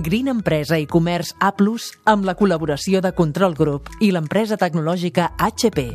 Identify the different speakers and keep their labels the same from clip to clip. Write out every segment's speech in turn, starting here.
Speaker 1: Green Empresa i Comerç A+, amb la col·laboració de Control Group i l'empresa tecnològica HP.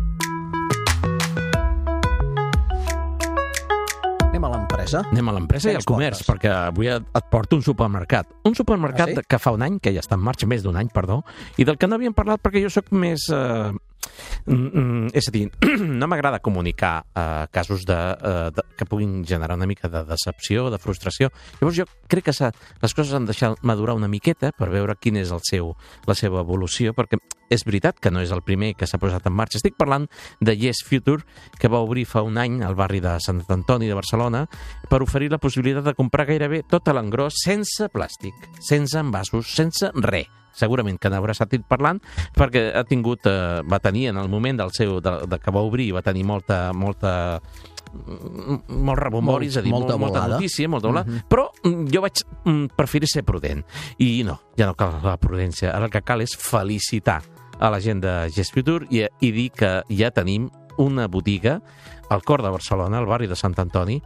Speaker 2: Anem a l'empresa?
Speaker 3: Anem a l'empresa i al comerç, perquè avui et porto un supermercat. Un supermercat que fa un any, que ja està en marxa, més d'un any, perdó, i del que no havíem parlat perquè jo sóc més... és a dir, no m'agrada comunicar casos que puguin generar una mica de decepció, de frustració. Llavors jo crec que les coses han deixat madurar una miqueta per veure quina és la seva evolució, perquè és veritat que no és el primer que s'ha posat en marxa. Estic parlant de Yes Future, que va obrir fa un any al barri de Sant Antoni de Barcelona per oferir la possibilitat de comprar gairebé tot l'engròs sense plàstic, sense envasos, sense res. Segurament que n'haurà sentit parlant perquè va tenir en el moment que va obrir, va tenir molts rebomboris, és a dir, molta notícia, molta volada, però jo vaig preferir ser prudent. I no, ja no cal la prudència. Ara el que cal és felicitar a la gent de Yes Future i dir que ja tenim una botiga al cor de Barcelona, al barri de Sant Antoni,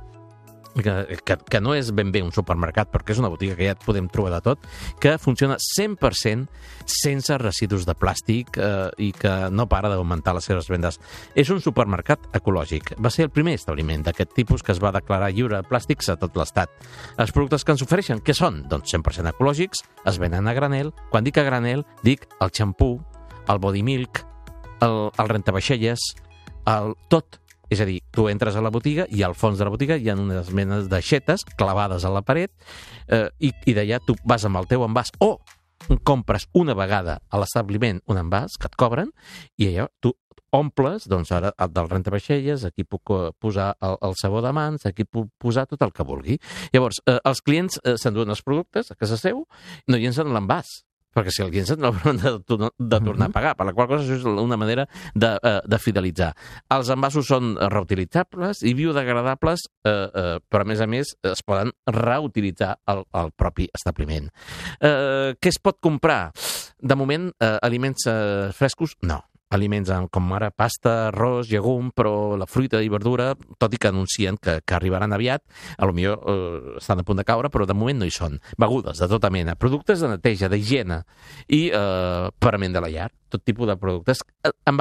Speaker 3: que no és ben bé un supermercat, perquè és una botiga que ja et podem trobar de tot, que funciona 100% sense residus de plàstic i que no para d'augmentar les seves vendes. És un supermercat ecològic. Va ser el primer establiment d'aquest tipus que es va declarar lliure de plàstics a tot l'Estat. Els productes que ens ofereixen, què són? Doncs 100% ecològics, es venen a granel. Quan dic a granel, dic el xampú, el body milk, el rentavaixelles, tot. És a dir, tu entres a la botiga i al fons de la botiga hi ha unes menes d'aixetes clavades a la paret i d'allà tu vas amb el teu envàs o compres una vegada a l'establiment un envàs que et cobren i allò tu omples, doncs ara del rentavaixelles, aquí puc posar el sabó de mans, aquí puc posar tot el que vulgui. Llavors, els clients s'enduen els productes a casa seu, no llencen l'envàs, perquè si el llencen no hauran de tornar a pagar, per la qual cosa això és una manera de fidelitzar. Els envasos són reutilitzables i biodegradables, però a més es poden reutilitzar al propi establiment. Què es pot comprar? De moment, aliments frescos, no. Aliments com ara pasta, arròs, llegum, però la fruita i verdura, tot i que anuncien que arribaran aviat, potser estan a punt de caure, però de moment no hi són. Begudes de tota mena, productes de neteja, d'higiene i parament de la llar, tot tipus de productes, amb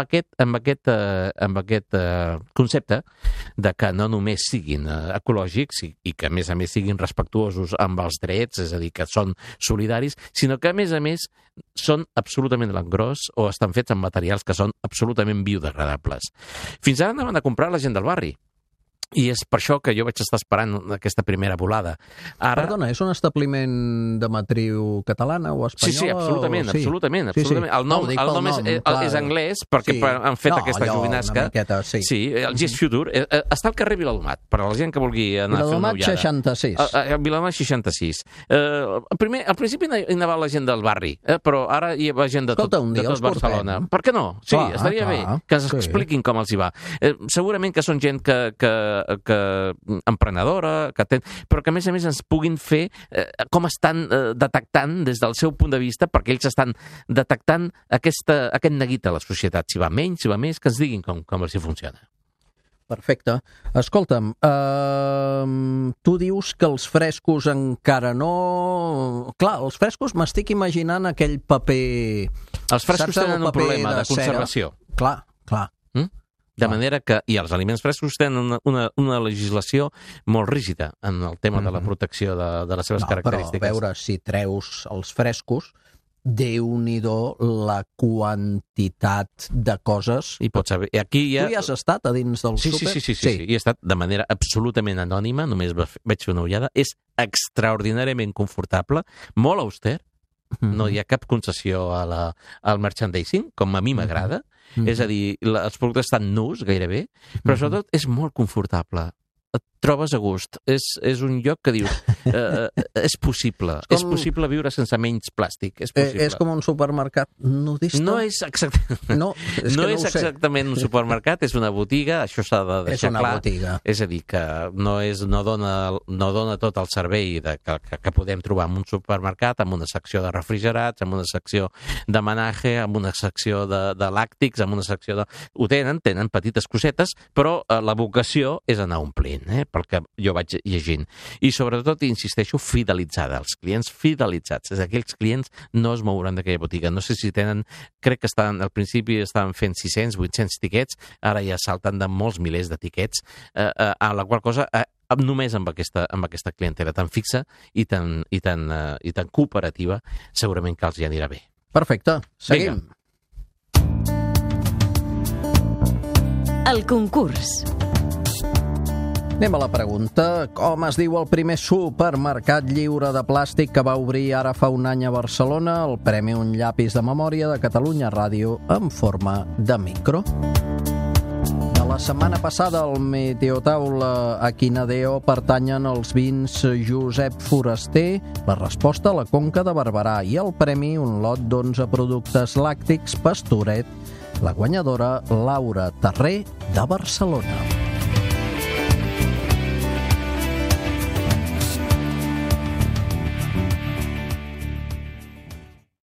Speaker 3: aquest concepte de que no només siguin ecològics i que a més siguin respectuosos amb els drets, és a dir, que són solidaris, sinó que a més són absolutament l'engròs o estan fets amb materials que són absolutament biodegradables. Fins ara anaven a comprar la gent del barri. I és per això que jo vaig estar esperant aquesta primera volada.
Speaker 2: Perdona, és un establiment de matriu catalana o espanyola?
Speaker 3: Sí, absolutament. El nom és anglès perquè han fet aquesta jovinasca. Sí, el Yes Future. Està al carrer Viladomat, per a la gent que vulgui anar a fer una ullada. Viladomat 66. Al principi hi anava la gent del barri, però ara hi va gent de tot Barcelona. Per què no? Sí, estaria bé que ens expliquin com els hi va. Segurament que són gent que emprenedora, però que a més ens puguin fer com estan detectant des del seu punt de vista, perquè ells estan detectant aquest neguit a la societat, si va menys, si va més, que ens diguin com els hi funciona.
Speaker 2: Perfecte. Escolta'm, tu dius que els frescos encara no... Clar, els frescos m'estic imaginant aquell paper...
Speaker 3: Els frescos tenen un problema de conservació.
Speaker 2: Clar.
Speaker 3: De manera que, i els aliments frescos tenen una legislació molt rígida en el tema de la protecció de les seves característiques.
Speaker 2: Però a veure, si treus els frescos, Déu-n'hi-do la quantitat de coses...
Speaker 3: I pots saber... Tu
Speaker 2: hi has estat a dins del súper?
Speaker 3: Sí. Hi he estat de manera absolutament anònima, només vaig fer una ullada. És extraordinàriament confortable, molt auster, no hi ha cap concessió al merchandising, com a mi m'agrada. És a dir, els productes estan nus, gairebé, però sobretot és molt confortable. Et trobes a gust. És un lloc que dius, és possible. És possible viure sense menys plàstic. És possible.
Speaker 2: És com un supermercat nudista?
Speaker 3: No és exactament un supermercat, és una botiga, això s'ha de deixar clar. És a dir, que no dona tot el servei que podem trobar en un supermercat, amb una secció de refrigerats, amb una secció de menatge, amb una secció de làctics, amb una secció de... Tenen petites cosetes, però la vocació és anar omplint. pel que jo vaig llegint. I sobretot, insisteixo, fidelitzada, els clients fidelitzats. És aquells clients no es mouran d'aquella botiga. No sé si tenen, crec que al principi estaven fent 600, 800 tiquets, ara ja salten de molts milers de tiquets, a la qual cosa només amb aquesta clientela tan fixa i tan cooperativa, segurament que els hi anirà bé.
Speaker 2: Perfecte, seguim.
Speaker 3: Vinga.
Speaker 1: El concurs.
Speaker 2: Anem a la pregunta. Com es diu el primer supermercat lliure de plàstic que va obrir ara fa un any a Barcelona? El premi Un llapis de memòria de Catalunya Ràdio en forma de micro. De la setmana passada al Meteotaula a quina DO pertanyen els vins Josep Foraster? La resposta a la Conca de Barberà i el premi un lot d'11 productes làctics Pastoret, la guanyadora Laura Terré de Barcelona.